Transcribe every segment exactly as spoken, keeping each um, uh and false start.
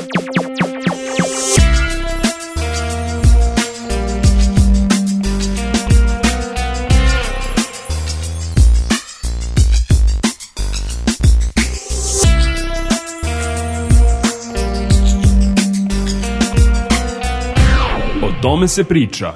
O tome se priča.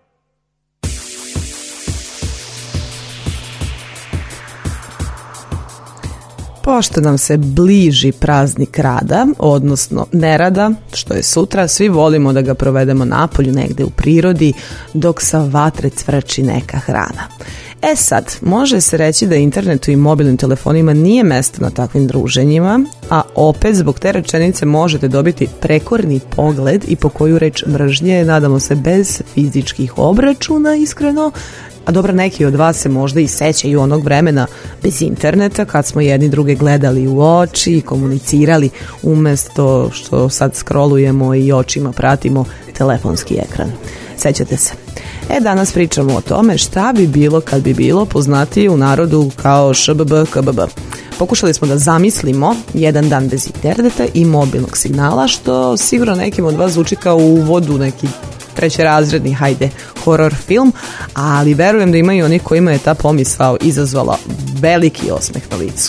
Pošto nam se bliži praznik rada, odnosno nerada, što je sutra, svi volimo da ga provedemo napolju negde u prirodi, dok sa vatre cvrči neka hrana. E sad, može se reći da internetu i mobilnim telefonima nije mesto na takvim druženjima, a opet zbog te rečenice možete dobiti prekorni pogled i po koju reč mržnje, nadamo se bez fizičkih obračuna, iskreno. A dobro, neki od vas se možda i sećaju onog vremena bez interneta kad smo jedni druge gledali u oči i komunicirali umesto što sad scrollujemo i očima pratimo telefonski ekran. Sećate se? E, danas pričamo o tome šta bi bilo kad bi bilo, poznatije u narodu kao š b b k b b. Pokušali smo da zamislimo jedan dan bez interneta i mobilnog signala, što sigurno nekim od vas zvuči kao u uvodu neki trećerazredni, hajde, horor film, ali verujem da imaju oni kojima je ta pomisao izazvala veliki osmeh na licu.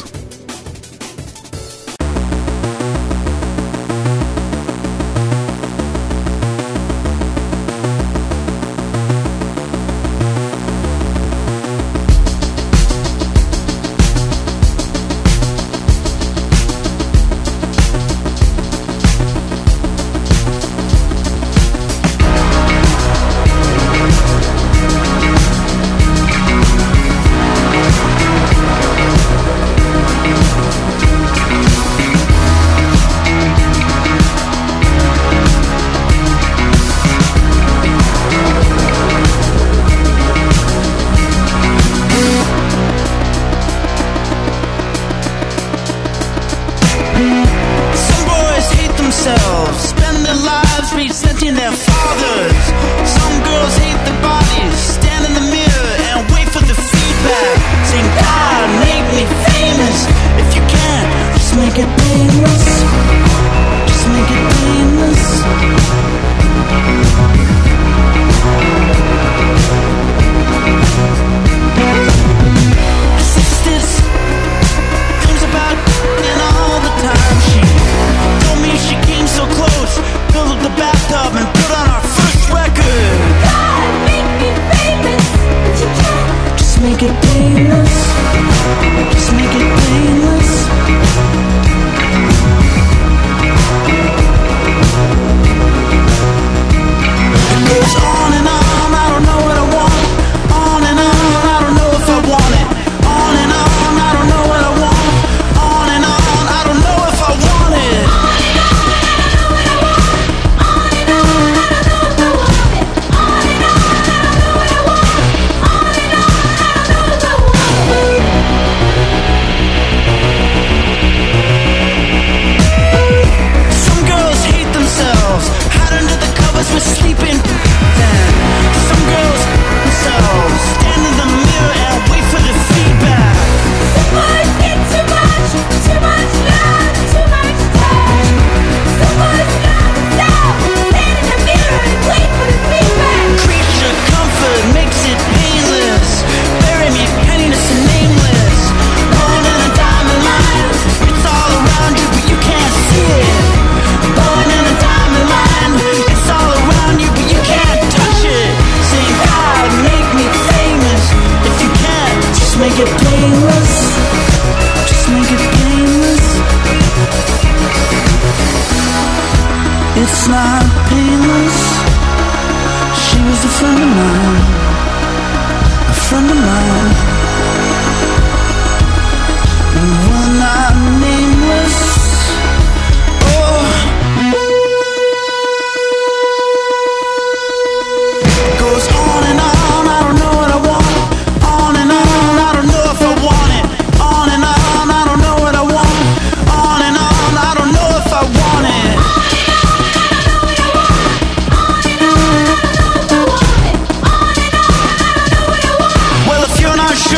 It's not painless. She was a friend of mine, a friend of mine. And we're not nameless. Oh, it goes on and on. I don't know what I want. On and on. I don't know if I want it. On and on. I don't know what I want. On and on. I don't know if I want it. Sure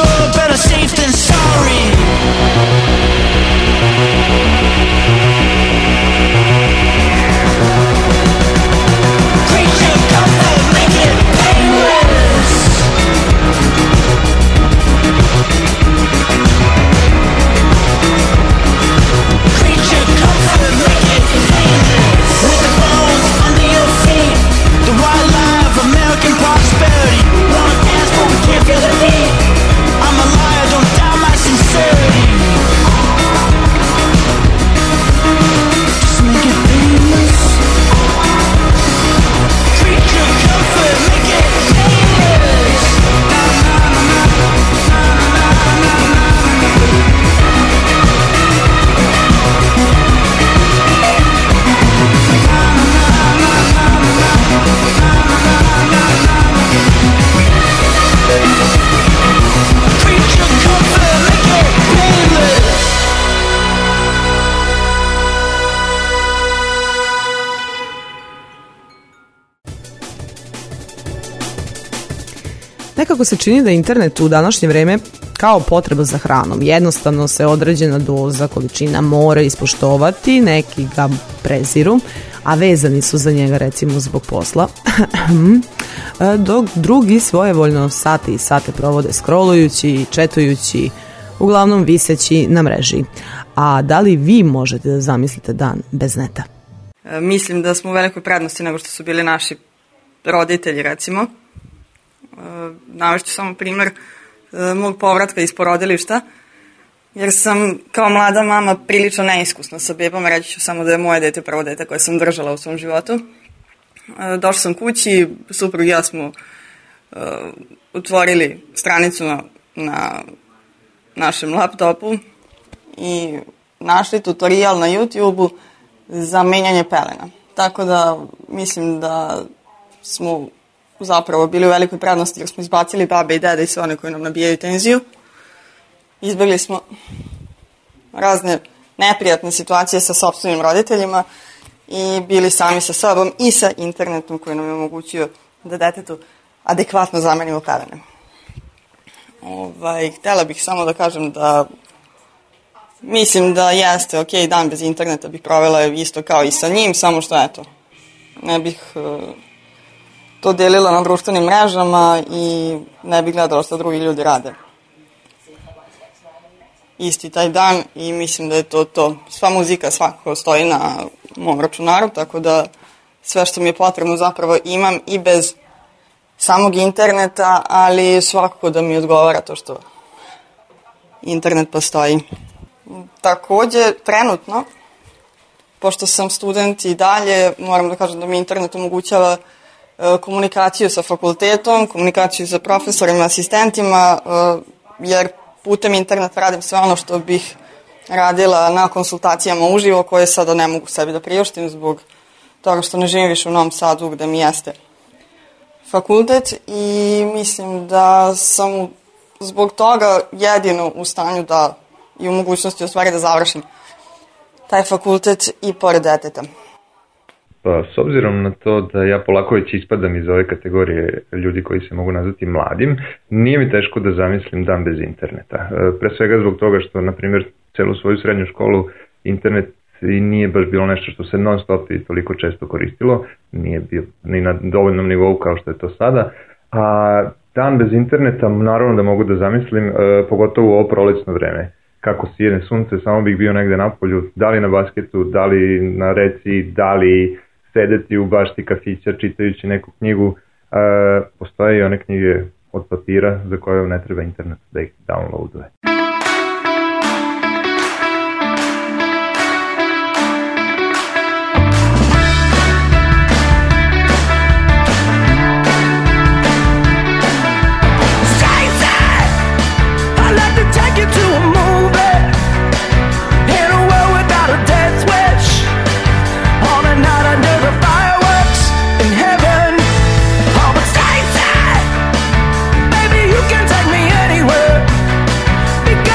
Nekako se čini da internet u današnje vreme kao potreba za hranom. Jednostavno se određena doza, količina mora ispoštovati, neki ga preziru, a vezani su za njega recimo zbog posla, dok drugi svojevoljno sate i sate provode scrollujući, četujući, uglavnom viseći na mreži. A da li vi možete da zamislite dan bez neta? E, mislim da smo u velikoj prednosti nego što su bili naši roditelji, recimo. E, navešću samo primer e, mog povratka iz porodilišta, jer sam kao mlada mama prilično neiskusna sa bebama, reći ću samo da je moje dete prvo dete koje sam držala u svom životu. E, došla sam kući, suprug i ja smo e, otvorili stranicu na, na našem laptopu i našli tutorial na YouTube-u za menjanje pelena. Tako da mislim da smo zapravo bili u velikoj prednosti jer smo izbacili babe i dede i sve one koji nam nabijaju tenziju. Izbjegli smo razne neprijatne situacije sa sopstvenim roditeljima i bili sami sa sobom i sa internetom koji nam je omogućio da detetu adekvatno zamenimo pelene. Ovaj, htjela bih samo da kažem da mislim da jeste, ok, dan bez interneta bih provela isto kao i sa njim, samo što eto, ne bih uh, to delila na društvenim mrežama i ne bih gledala što drugi ljudi rade. Isti taj dan i mislim da je to to. Sva muzika svakako stoji na mom računaru, tako da sve što mi je potrebno zapravo imam i bez samog interneta, ali svakako da mi odgovara to što internet postoji. Takođe, trenutno, pošto sam student i dalje, moram da kažem da mi internet omogućava e, komunikaciju sa fakultetom, komunikaciju sa profesorima, asistentima, e, jer putem interneta radim sve ono što bih radila na konsultacijama uživo, koje sada ne mogu sebi da priuštim zbog toga što ne živim više u Novom Sadu gde mi jeste fakultet i mislim da sam zbog toga jedino u stanju da i u mogućnosti u stvari da završim taj fakultet i pored deteta. Pa, s obzirom na to da ja polako već ispadam iz ove kategorije ljudi koji se mogu nazvati mladim, nije mi teško da zamislim dan bez interneta. Pre svega zbog toga što, na primjer, celu svoju srednju školu internet i nije baš bilo nešto što se non stop i toliko često koristilo, nije bio ni na dovoljnom nivou kao što je to sada, a dan bez interneta naravno da mogu da zamislim, e, pogotovo u ovo prolećno vreme. Kako sijene sunce, samo bih bio negde na polju, da li na basketu, da li na reci, da li sedeti u bašti kafića čitajući neku knjigu. E, postoje i one knjige od papira za koje vam ne treba internet da ih downloaduje. Baby, you can take me anywhere.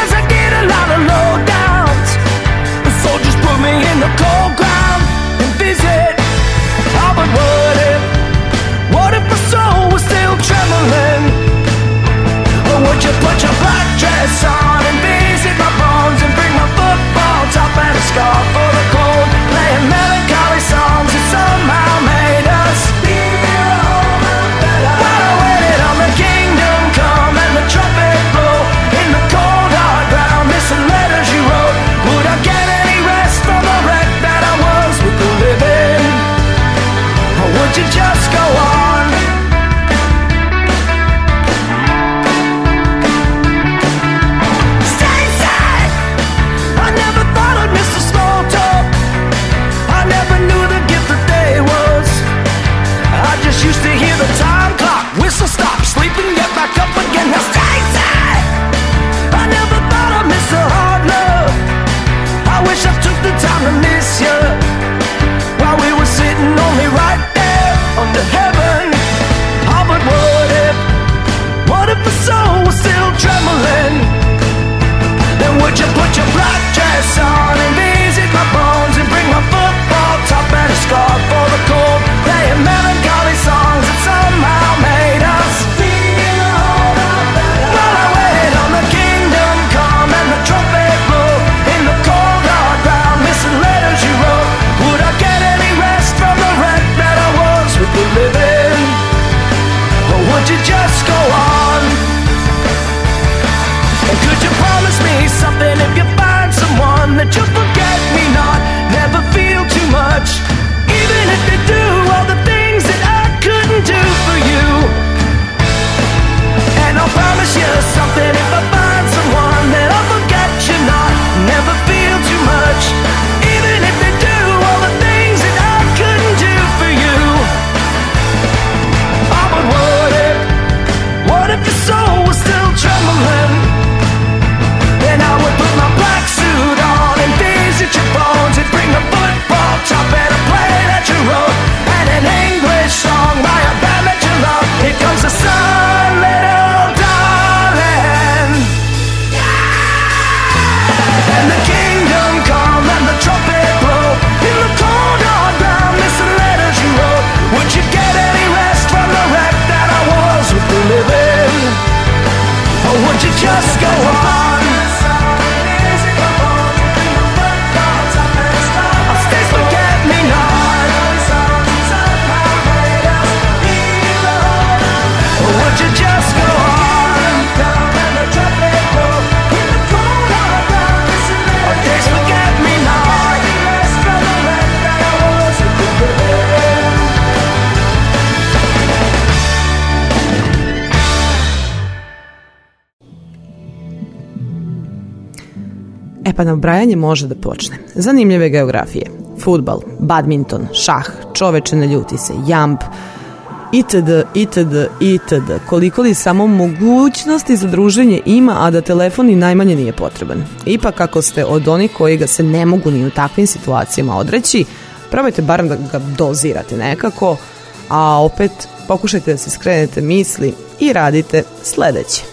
E pa nabrajanje može da počne. Zanimljive geografije. Fudbal, badminton, šah, čoveče ne ljuti se, jamb, itd., itd., itd. Koliko li samo mogućnosti za druženje ima, a da telefon i najmanje nije potreban. Ipak ako ste od onih koji ga se ne mogu ni u takvim situacijama odreći, probajte barem da ga dozirate nekako, a opet pokušajte da se skrenete misli i radite sledeće.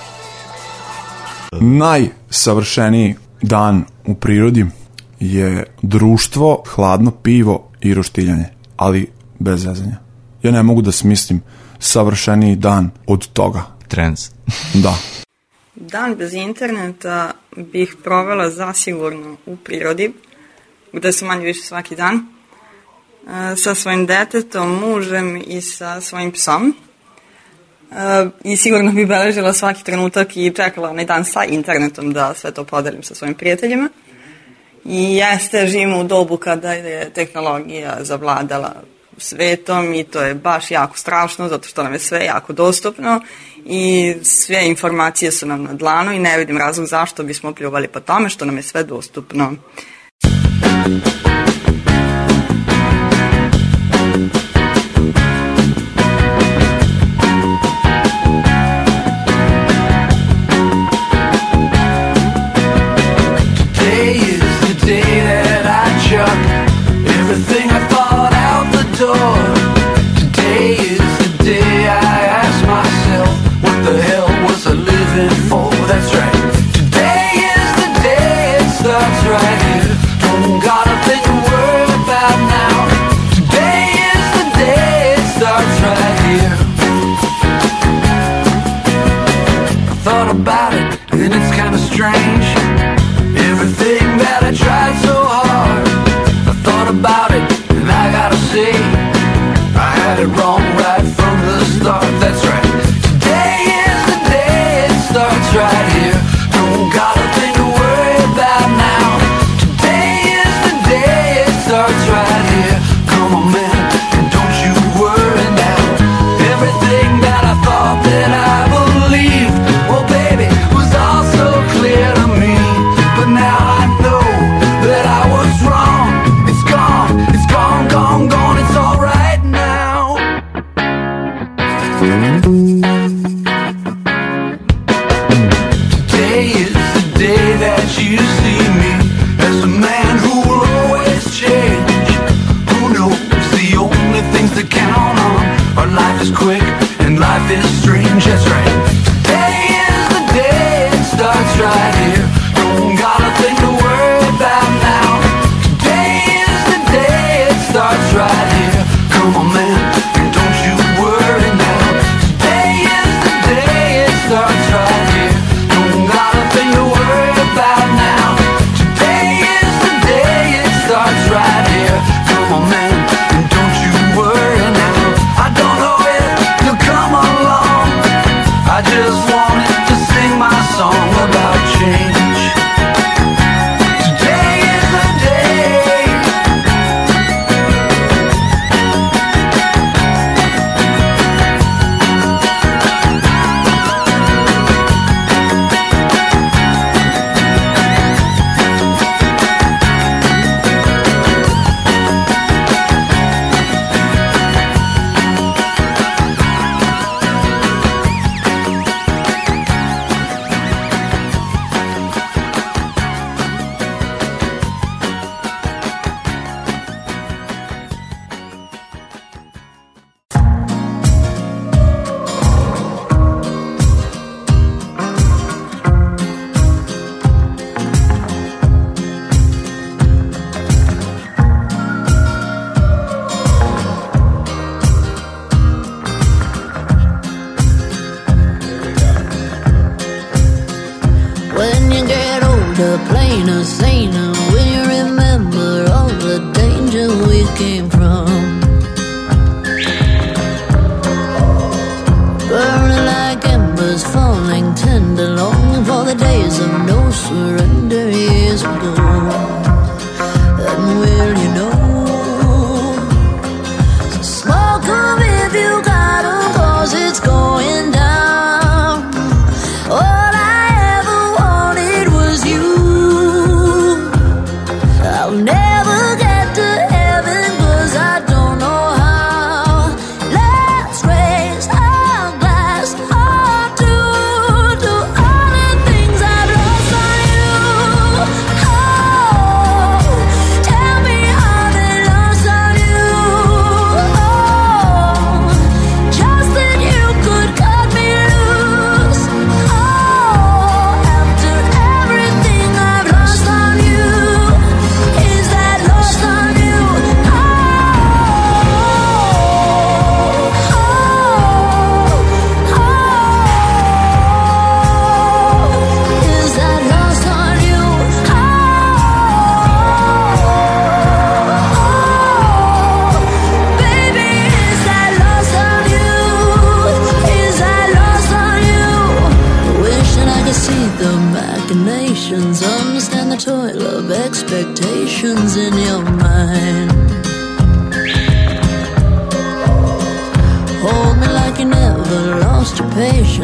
Najsavršeniji dan u prirodi je društvo, hladno pivo i roštiljanje, ali bez zezanja. Ja ne mogu da smislim savršeniji dan od toga. Trends. Da. Dan bez interneta bih provela zasigurno u prirodi, gde sam manje više svaki dan, sa svojim detetom, mužem i sa svojim psom. I sigurno bih beležila svaki trenutak i čekala onaj dan sa internetom da sve to podelim sa svojim prijateljima. I jeste, živimo u dobu kada je tehnologija zavladala svetom i to je baš jako strašno zato što nam je sve jako dostupno i sve informacije su nam na dlanu i ne vidim razlog zašto bismo pljuvali po tome što nam je sve dostupno. Everything I thought out the door. Today is the day I ask myself, what the hell was I living for? That's right. Today is the day it starts right here. Don't gotta think and worry about now. Today is the day it starts right here. I thought about it and it's kinda strange. Everything that I tried so hard, I thought about it, and I gotta say, I had it wrong right from the start, that's right. Today is the day it starts right here. Don't got a thing to worry about now. Today is the day it starts right here. Come on man, and don't you worry now. Everything that I thought that I believed, well baby, was all so clear to me. But now I know that I was wrong. It's gone, it's gone, gone, gone, it's all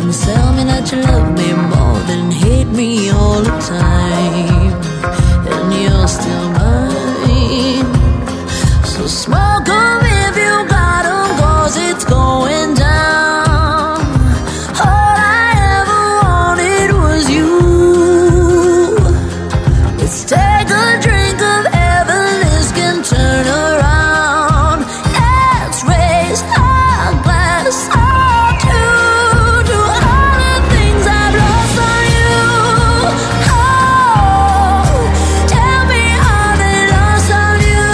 and tell me that you love me more than hate me all the time. And you're still mine. So smoke 'em if you got 'em, 'cause it's going down. All I ever wanted was you. Let's take a drink of heaven, this can turn around. Let's raise our glass all to, to all the things I've lost on you. Oh, tell me how they lost on you.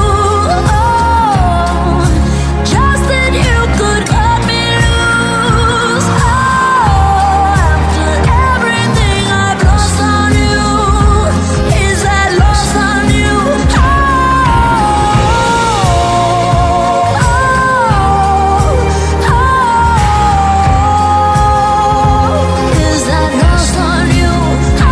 Oh, just that you could cut me loose. Oh, after everything I've lost on you, is that lost on you? Oh, oh, oh, is that lost on you? Oh,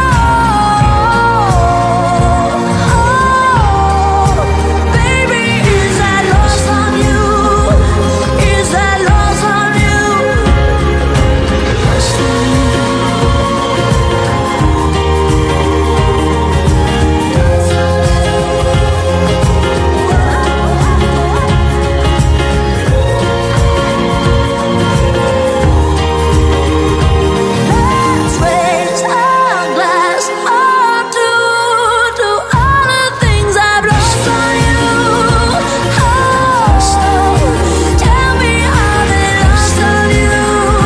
oh, baby, is that lost on you? Is that lost on you? Lost on you. Let's raise our glass all to, to all the things I've lost on you. Oh, tell me how they lost on you.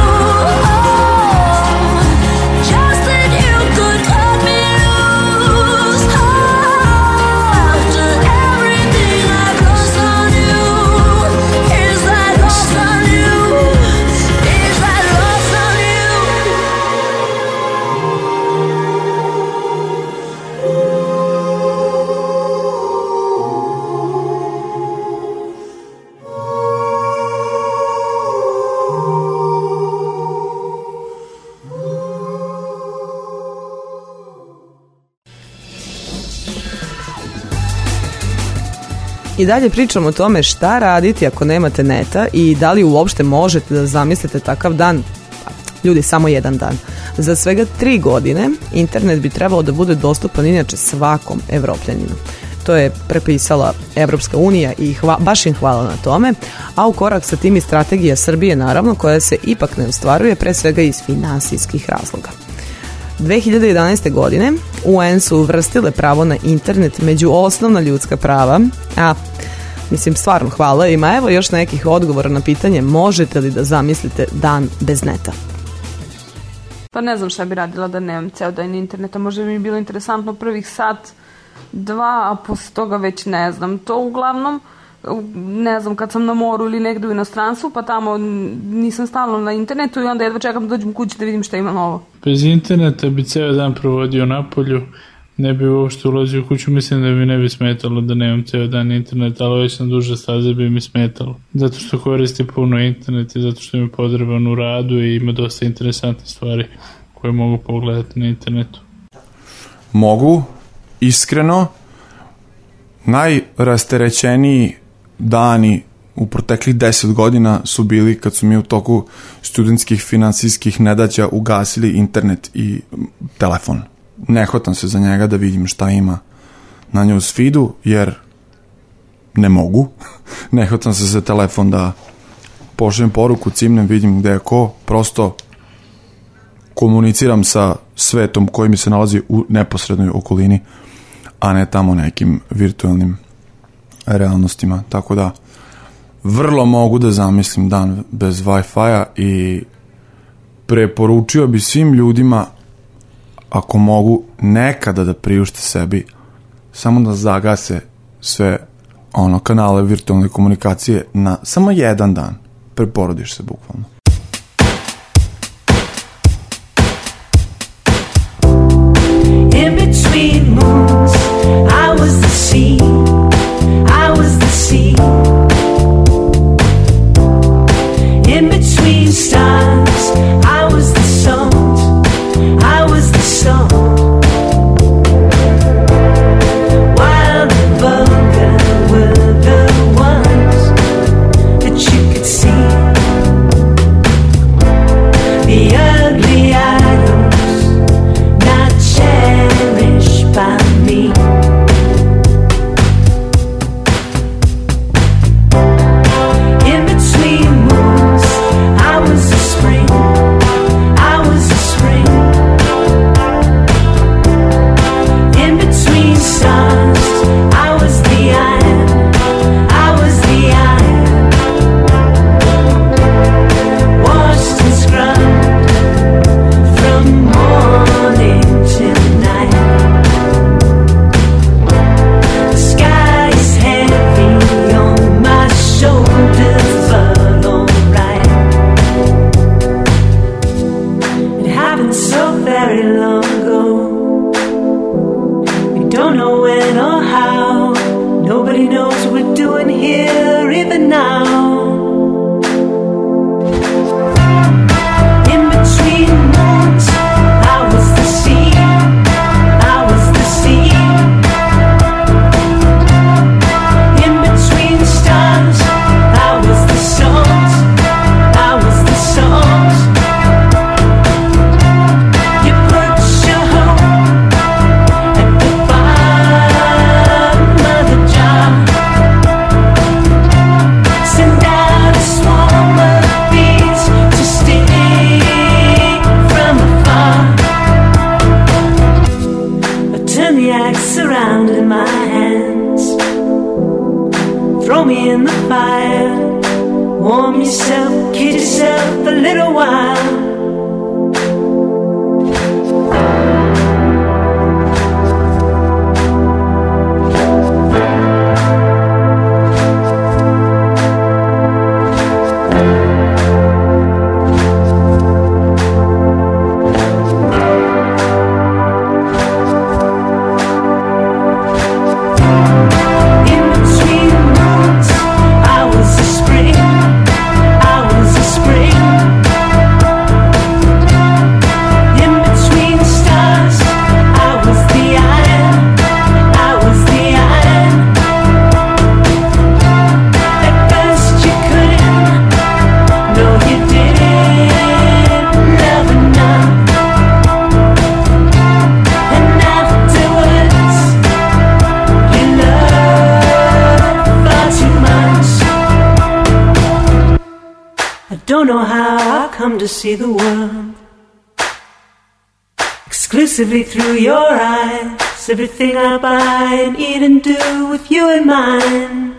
Oh, just that you could cut me loose. Oh, after everything I've lost on you, is that lost on you? Is that lost on you? I dalje pričamo o tome šta raditi ako nemate neta i da li uopšte možete da zamislite takav dan. Pa, ljudi, samo jedan dan. Za svega tri godine internet bi trebalo da bude dostupan inače svakom Evropljaninu. To je prepisala Evropska unija i hva, baš im hvala na tome, a u korak sa tim i strategija Srbije, naravno, koja se ipak ne ostvaruje, pre svega iz finansijskih razloga. dve hiljade jedanaeste. godine U N su uvrstile pravo na internet među osnovna ljudska prava, a mislim stvarno hvala im, a evo još nekih odgovora na pitanje možete li da zamislite dan bez neta. Pa ne znam šta bi radila da nemam ceo dan interneta, možda bi mi bilo interesantno prvih sat, dva, a posle toga već ne znam. To uglavnom, ne znam, kad sam na moru ili negde u inostranstvu, pa tamo nisam stalno na internetu i onda jedva čekam da dođem kući da vidim šta ima novo. Bez interneta bi ceo dan provodio napolju, ne bi uopšte ulazio u kuću, mislim da mi ne bi smetalo da nemam ceo dan internet, ali već na duže staze bi mi smetalo. Zato što koristi puno internet i zato što mi je potreban u radu i ima dosta interesantne stvari koje mogu pogledati na internetu. Mogu, iskreno, najrasterećeniji dani u proteklih deset godina su bili kad su mi u toku studentskih finansijskih nedaća ugasili internet i telefon. Ne hvatam se za njega da vidim šta ima na newsfeedu, jer ne mogu. Ne hvatam se za telefon da pošaljem poruku, cimnem, vidim gde je ko, prosto komuniciram sa svetom koji mi se nalazi u neposrednoj okolini, a ne tamo nekim virtualnim realnostima. Tako da vrlo mogu da zamislim dan bez Wi-Fi-a i preporučio bi svim ljudima, ako mogu, nekada da priušte sebi samo da zagase sve ono kanale virtualne komunikacije na samo jedan dan. Preporodiš se bukvalno. In between moons, I was the sea, I was the sea. In between stars, I was the salt, I was the salt. While the vulgar were the ones that you could see. we're doing here even now. In between moons, I was the sea, I was the sea. In between stars, I was the songs, I was the songs. You put your hope at the bottom of the jar. Send out a swarm of bees to sting from afar. I turn the axe around in my hands. Throw me in the fire. Warm yourself, kid yourself a little while. In between moons, I was a spring, I was a spring. In between stars, I was the iron, I was the iron. At first you couldn't, no you didn't love enough. And afterwards, you love far too much. I don't know how I've come to see the world exclusively through your eyes. Everything I buy and eat and do with you in mind.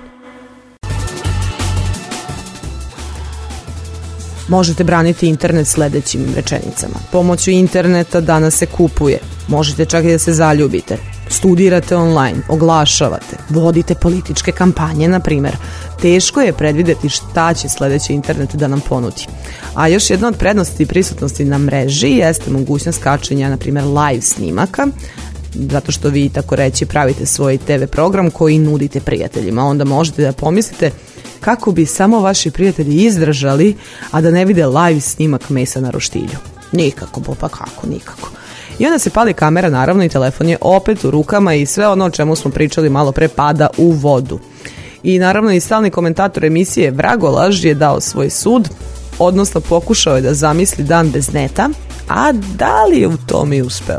Možete braniti internet sledećim rečenicama. Pomoću interneta danas se kupuje. Možete čak i da se zaljubite. Studirate online, oglašavate, vodite političke kampanje, na primjer. Teško je predvideti šta će sledeći internet da nam ponudi. A još jedna od prednosti prisutnosti na mreži jeste mogućnost kačenja, na primjer, live snimaka, zato što vi, tako reći, pravite svoj te ve program koji nudite prijateljima. Onda možete da pomislite kako bi samo vaši prijatelji izdržali, a da ne vide live snimak mesa na roštilju. Nikako, bo pa kako, nikako. I onda se pali kamera, naravno, i telefon je opet u rukama i sve ono o čemu smo pričali malo pre pada u vodu. I naravno i stalni komentator emisije Vragolaž je dao svoj sud, odnosno pokušao je da zamisli dan bez neta, a da li je u tome i uspeo?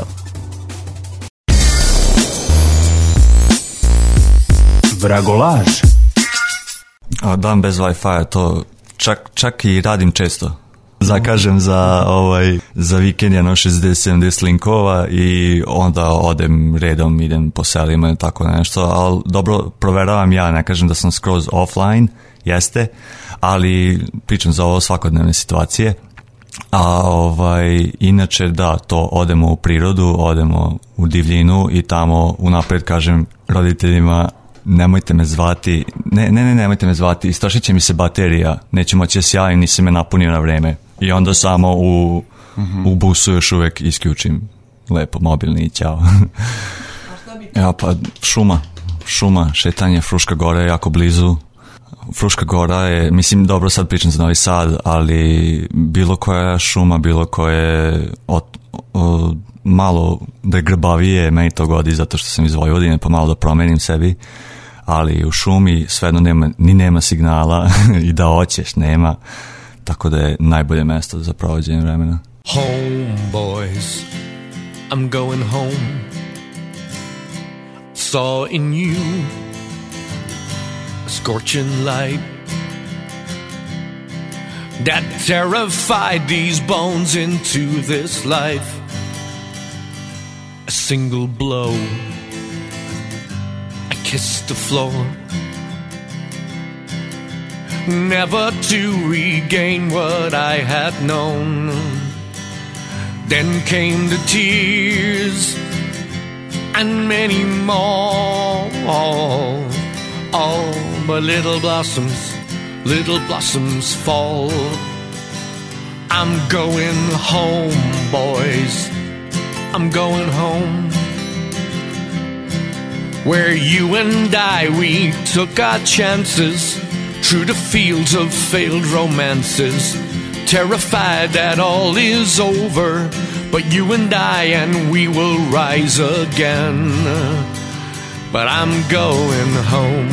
Vragolaž. A, dan bez Wi-Fi, to čak, čak i radim često. Zakažem za ovaj za vikend jedno šezdeset sedamdeset linkova i onda odem redom, idem po selima i tako nešto, ali dobro proveravam ja, ne kažem da sam skroz offline, jeste, ali pričam za ovo svakodnevne situacije. A ovaj inače da, to odemo u prirodu, odemo u divljinu i tamo unapred kažem roditeljima nemojte me zvati, ne, ne, ne, nemojte me zvati, istrošit će mi se baterija, neću moći da se javim, nisam me napunio na vreme. I onda samo u, mm-hmm. u busu još uvek isključim lepo mobilni i ćao. Ja, pa šuma, šuma, šetanje, Fruška Gora je jako blizu. Fruška Gora je, mislim, dobro sad pričam za Novi Sad, ali bilo koja šuma, bilo koje od, od, malo da je grbavije, meni to godi zato što sam iz Vojvodine, pa malo da promenim sebi, ali u šumi svejedno nema, ni nema signala i da hoćeš, nema, tako da je najbolje mesto za provođenje vremena. Home, boys, I'm going home. Saw in you a scorching light that terrified these bones into this life. A single blow, I kissed the floor, never to regain what I had known. Then came the tears and many more. All but little blossoms, little blossoms fall. I'm going home, boys, I'm going home. where you and I, we took our chances through the fields of failed romances, terrified that all is over, but you and I, and we will rise again. But I'm going home,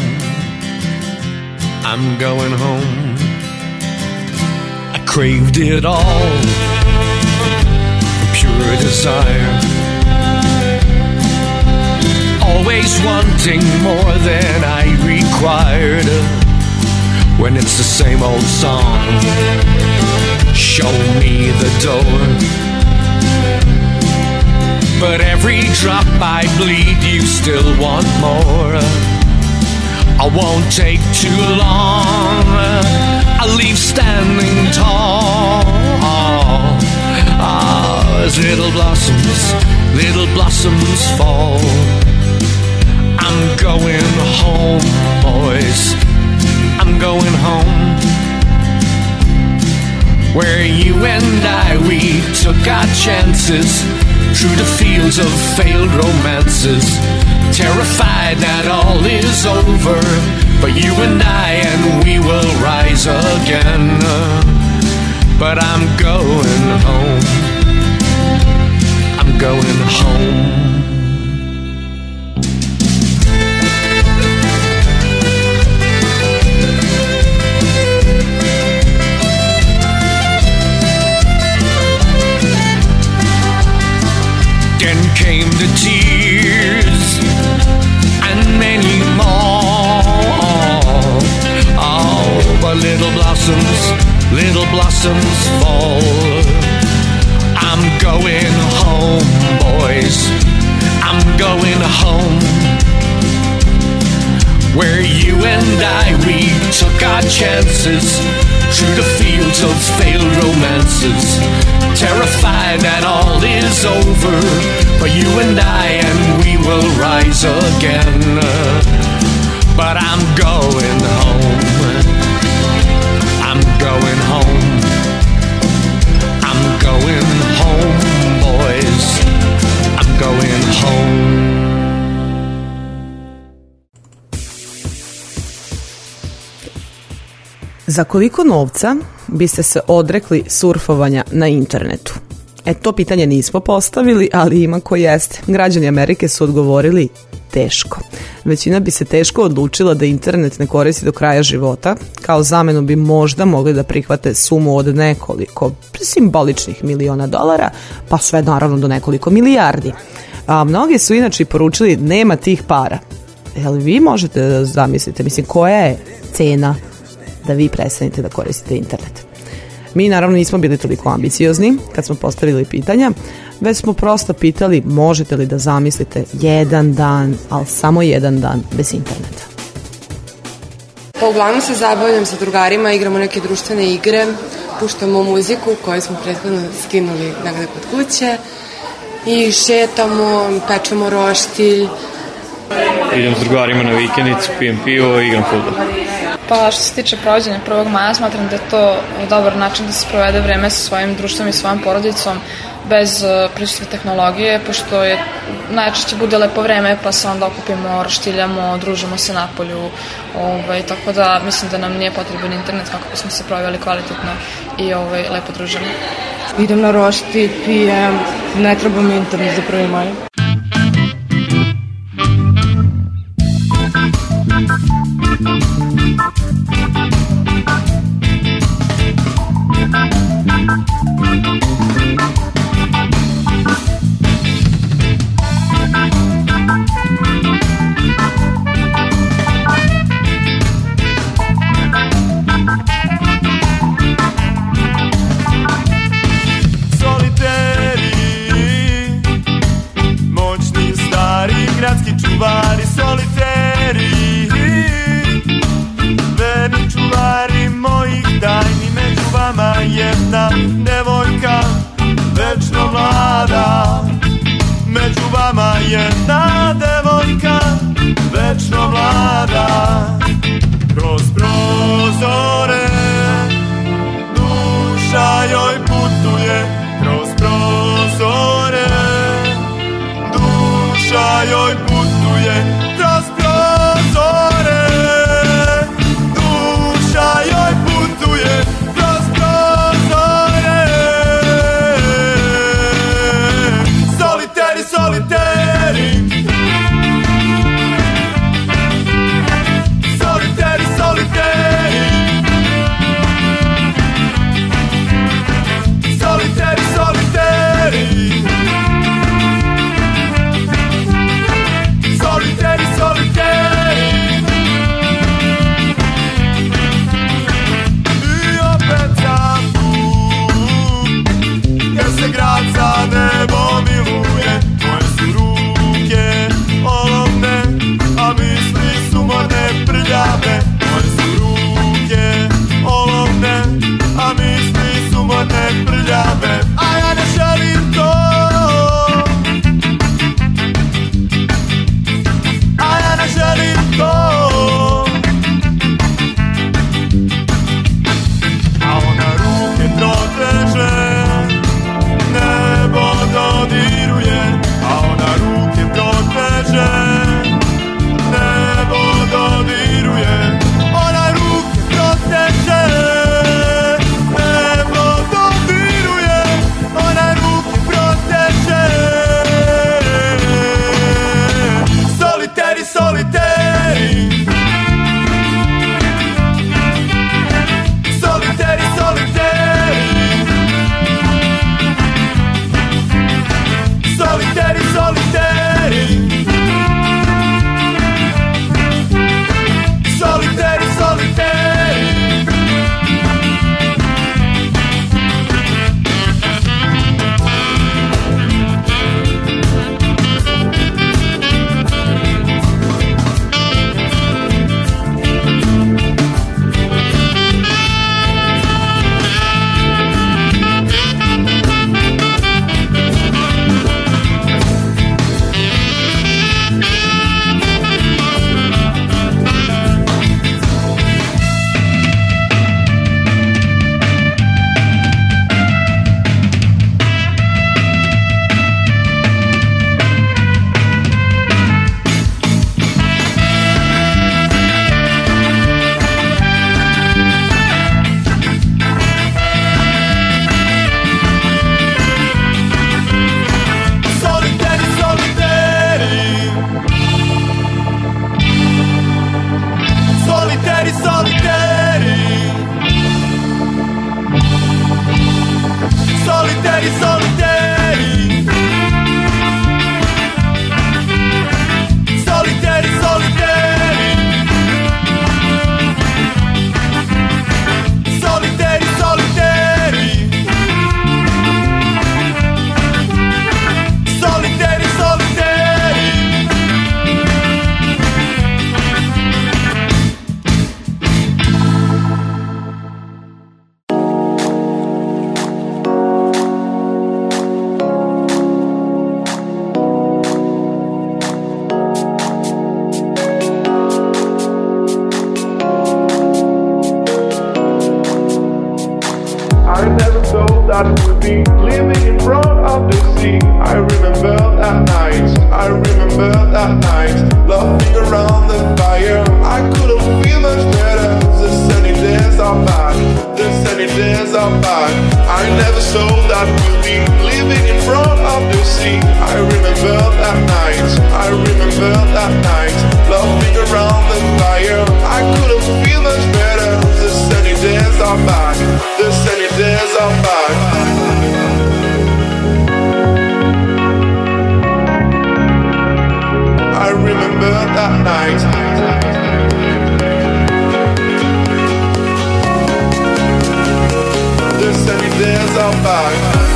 I'm going home. I craved it all, pure desire, always wanting more than I required. When it's the same old song, show me the door. But every drop I bleed, you still want more. I won't take too long, I'll leave standing tall. Ah, as little blossoms, little blossoms fall. I'm going home, boys, I'm going home, where you and I, we took our chances through the fields of failed romances, terrified that all is over, but you and I, and we will rise again. But I'm going home, I'm going home. Came the tears and many more. Oh, but little blossoms, little blossoms fall. I'm going home, boys, I'm going home, where you and I, we took our chances through the fields of failed romances, terrified that all is over, but you and I, and we will rise again. But I'm going home, I'm going home, I'm going home, boys, I'm going home. Za koliko novca biste se odrekli surfovanja na internetu? E, to pitanje nismo postavili, ali ima ko jeste. Građani Amerike su odgovorili teško. Većina bi se teško odlučila da internet ne koristi do kraja života. Kao zamenu bi možda mogli da prihvate sumu od nekoliko simboličnih miliona dolara, pa sve naravno do nekoliko milijardi. A mnogi su inače poručili nema tih para. Jel vi možete da zamislite, mislim, koja je cena da vi prestanete da koristite internet? Mi naravno nismo bili toliko ambiciozni kad smo postavili pitanja, već smo prosto pitali možete li da zamislite jedan dan, ali samo jedan dan bez interneta. Pa uglavnom se zabavljam sa drugarima, igramo neke društvene igre, puštamo muziku koju smo prethodno skinuli negde kod kuće i šetamo, pečemo roštilj. Idem s drugarima na vikendicu, pijem pivo i igram fudbal. Pa što se tiče provođenja prvog maja, smatram da je to dobar način da se provede vreme sa svojim društvom i svojom porodicom bez prisustva tehnologije, pošto je najčešće bude lepo vreme pa se onda okupimo, roštiljamo, družimo se napolju, ovaj, tako da mislim da nam nije potreban internet kako bismo se proveli kvalitetno i ovaj, lepo družili. Idem na roštilj, pijem, ne treba mi internet za prvi maj. čuvari soliteri, verni čuvari mojih tajni. Među vama jedna devojka večno mlada, među vama jedna devojka večno mlada. Kroz prozore duša joj putuje, kroz prozore duša joj putuje. that we'll be living in front of the sea. I remember that night, I remember that night, laughing around the fire. I couldn't feel much better. The sunny days are back, the sunny days are back. I never saw that we'll be living in front of the sea. I remember that night, I remember that night, laughing around the fire. I couldn't feel much better. The sunny days are back, the sunny days are back. I remember that night. The sunny days are back.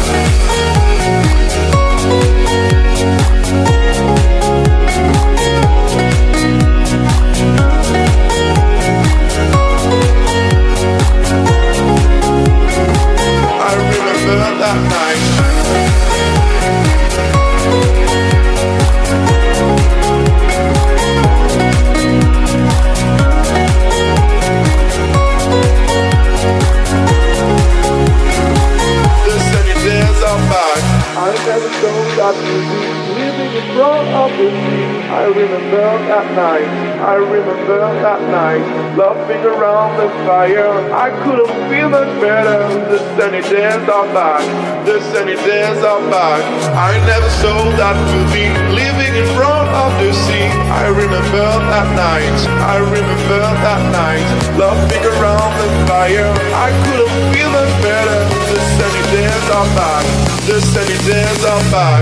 I remember that night. The sunny days are back. I never thought that we'd be living in front of the sea. I remember that night. I remember that night, laughing around the fire. I couldn't feel much better. The sunny days are back. The sunny days are back. I never saw that we'd be living in front of the sea. I remember that night. I remember that night, laughing around the fire. I couldn't feel much better. The sunny days are back. The sunny days are back.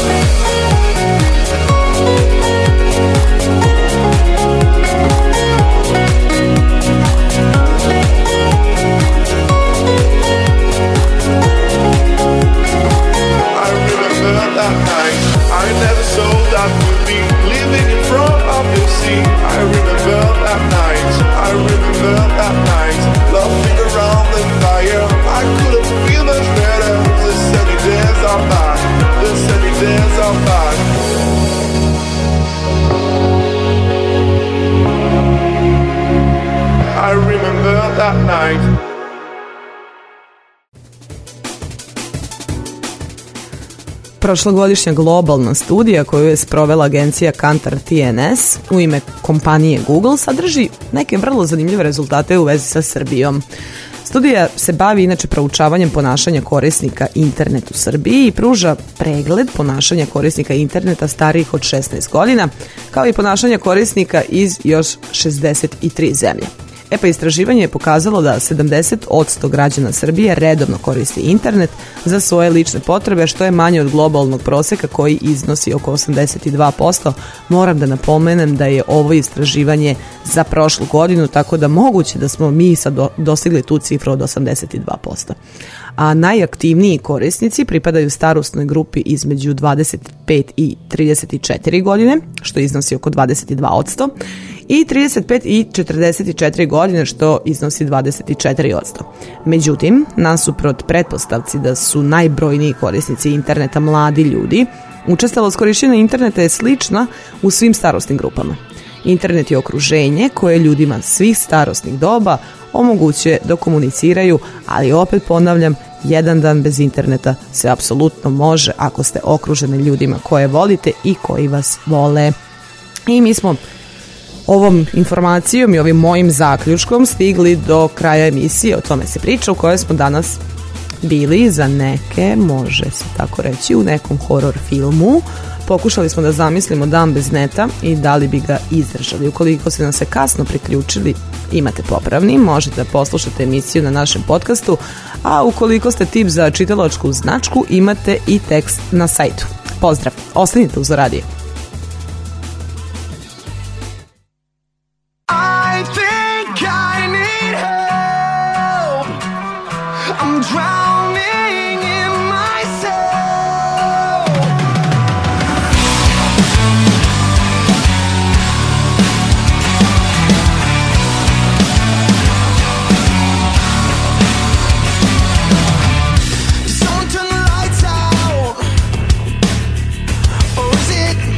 I remember that night. I never saw that we'd be living in front of the sea. I remember that night. I remember that night, laughing around the fire. I couldn't feel much better. The sunny days are back. The sunny days are back. I remember that night. Prošlogodišnja globalna studija koju je sprovela agencija Kantar T N S u ime kompanije Google sadrži neke vrlo zanimljive rezultate u vezi sa Srbijom. Studija se bavi inače proučavanjem ponašanja korisnika internet u Srbiji i pruža pregled ponašanja korisnika interneta starijih od šesnaest godina, kao i ponašanja korisnika iz još šezdeset tri zemlje. E pa istraživanje je pokazalo da sedamdeset posto građana Srbije redovno koristi internet za svoje lične potrebe, što je manje od globalnog proseka koji iznosi oko osamdeset dva posto. Moram da napomenem da je ovo istraživanje za prošlu godinu, tako da moguće da smo mi sad dostigli tu cifru od osamdeset dva posto. A najaktivniji korisnici pripadaju starosnoj grupi između dvadeset pet i trideset četiri godine, što iznosi oko dvadeset dva posto, i trideset pet i četrdeset četiri godine, što iznosi dvadeset četiri posto. Međutim, nasuprot pretpostavci da su najbrojniji korisnici interneta mladi ljudi, učestalost korišćenja interneta je slična u svim starosnim grupama. Internet je okruženje koje ljudima svih starosnih doba omogućuje da komuniciraju, ali opet ponavljam, jedan dan bez interneta se apsolutno može ako ste okruženi ljudima koje volite i koji vas vole. I mi smo ovom informacijom i ovim mojim zaključkom stigli do kraja emisije O tome se priča, u kojoj smo danas bili za neke, može se tako reći, u nekom horor filmu. Pokušali smo da zamislimo dan bez neta i da li bi ga izdržali. Ukoliko ste nam se kasno priključili, imate popravni, možete da poslušate emisiju na našem podcastu, a ukoliko ste tip za čitalačku značku, imate i tekst na sajtu. Pozdrav, ostanite uz radio. I think I need help. I'm drowning in myself. Someone turn the lights out. Or is it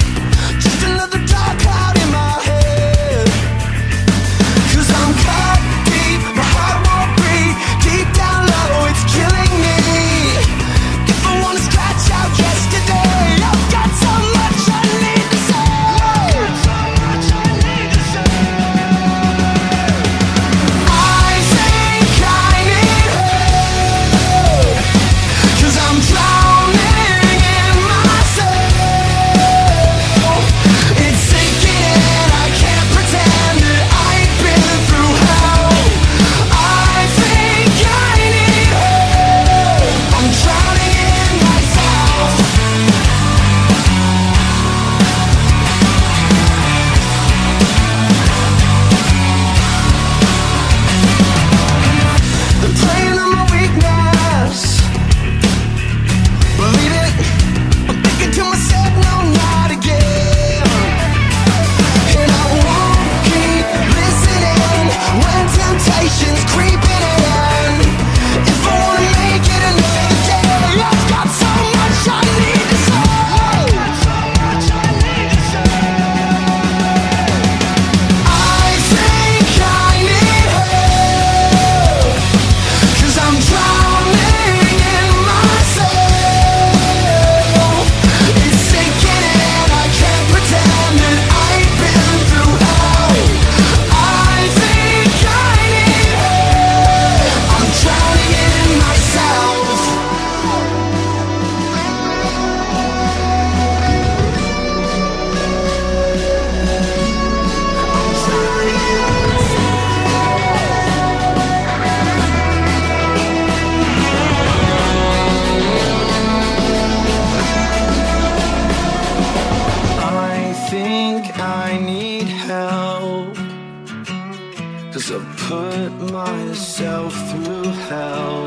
'cause I've put myself through hell.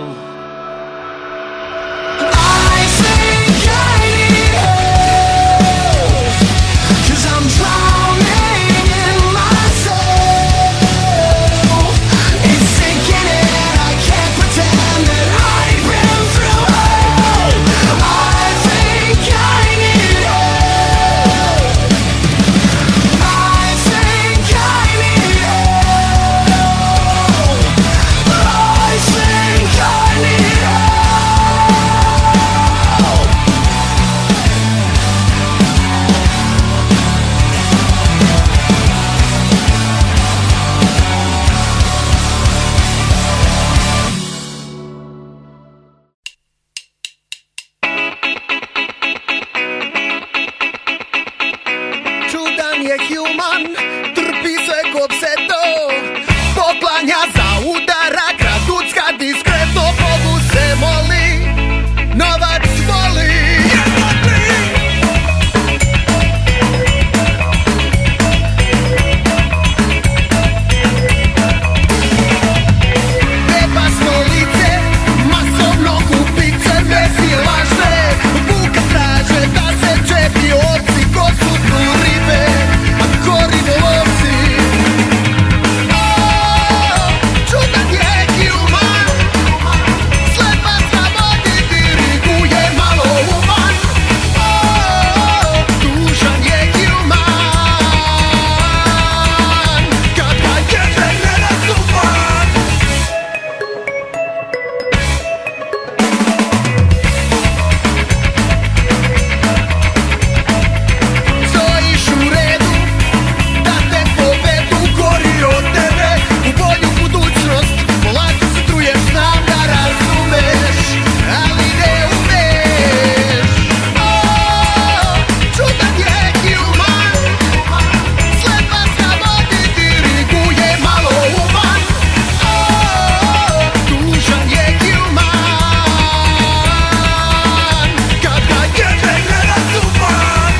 I think I need help, 'cause I'm drowning in myself. It's sinking in, I can't pretend that I've been through hell. I think I need help. I think I need help. I think I need help. Čudan je human, trpi sve ko pse to. Poklanja za udara, kraducka diskretno, Bogu se moli, novac voli. Bebasno lice, masovno kupice, vesi lažne, vuka traže da se čepi ovci, ko su tu ribe, a ko ribolovci. Čudan je human, slepac na vodi diriguje malo uman. Tužan je human, kad ga jebe nerazuman. Stojiš u redu, da te povedu, gori od tebe, u bolju budućnost, polako se truješ, znam da razumeš, ali ne umeš. Čudan je human, slepac na vodi diriguje malo uman. Tužan je human, kad ga jebe nerazuman.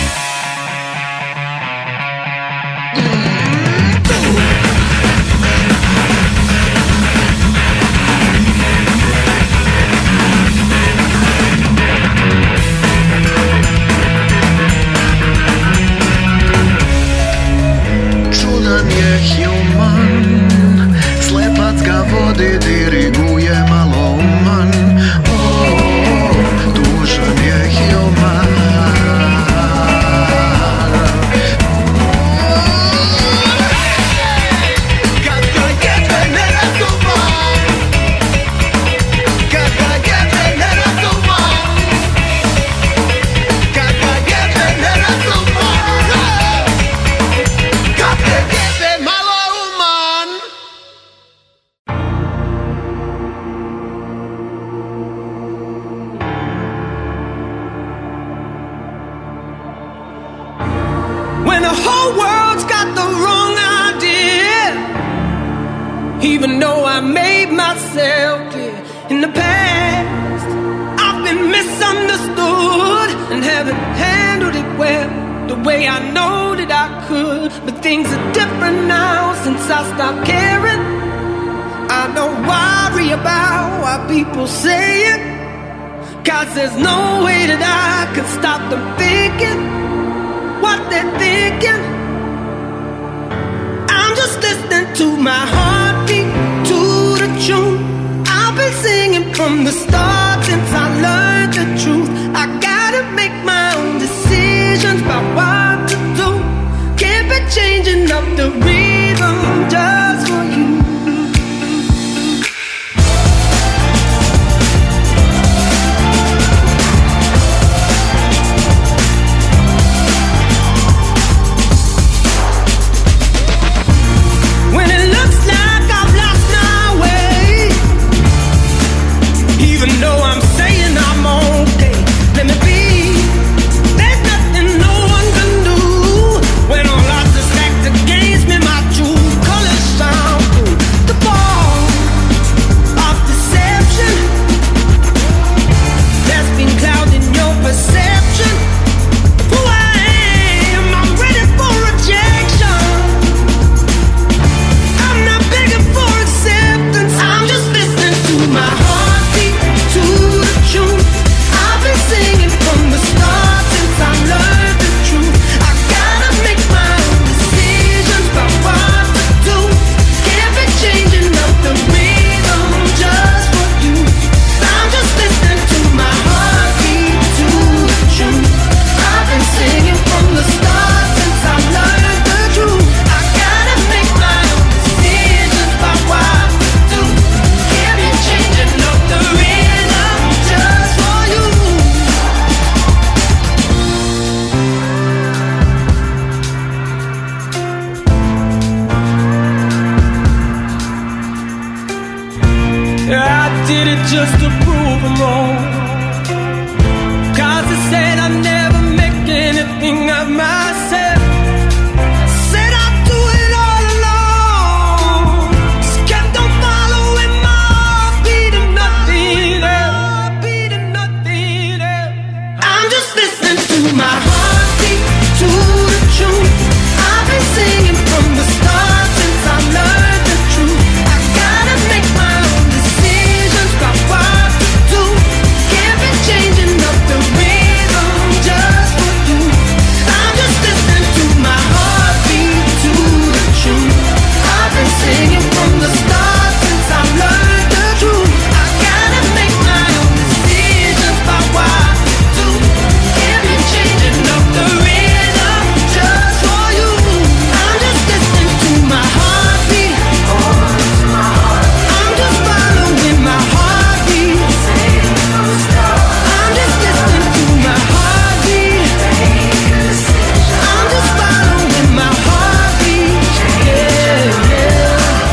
Čudan je human, slepac ga vodi, diriguje malo uman. O, tužan je human. Kad ga jebe nerazuman, kad ga jebe nerazuman, kad ga jebe nerazuman, kad ga jebe malo uman. When the whole world's got the wrong idea, even though I made myself clear in the past, I've been misunderstood and haven't handled it well, the way I know that I could. But things are different now since I stopped caring. I don't worry about what people say it, 'cause there's no way that I can stop them thinking what they're thinking. I'm just listening to my heartbeat, to the tune I've been singing from the start since I learned the truth. I gotta make my own decisions about what to do. Can't be changing up the rhythm just for you. When it looks like I've lost my way, even did it just to prove them wrong. Cause I said I'd never make anything of myself. I said I'd do it all alone. Just kept on following my heartbeat and nothing else. I'm just listening to my heartbeat, to the tune I've been singing from the start since I learned the truth. I gotta make my own decisions about what to do. Can't be changing up the rhythm just for you. I'm just listening to my heartbeat, to the tune I've been singing from the start since I learned the truth. I gotta make my own decisions about what to do. Can't be changing up the rhythm just for you. I'm just listening to my heartbeat. I'm just following my heartbeat. I'm just listening to my heartbeat. I'm just following my heartbeat. Yeah, yeah.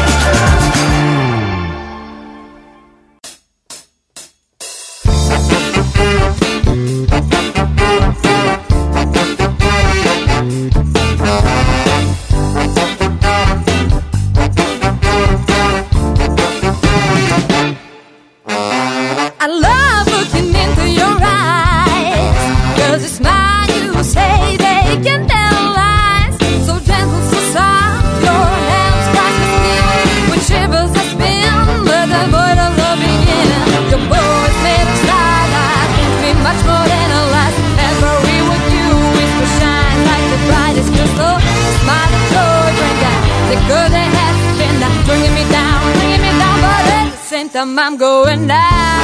I love looking into your eyes, 'cause it's mine, you say they can tell lies. So gentle, so soft, your hands crush my skin. When shivers I spin, let the void of love begin. Your voice made of starlight, brings me much more than a light. Every with you is to shine like the brightest crystal. Smile and joy bring down the good they had to spend. Bringing me down, bringing me down, but at the same time I'm going down.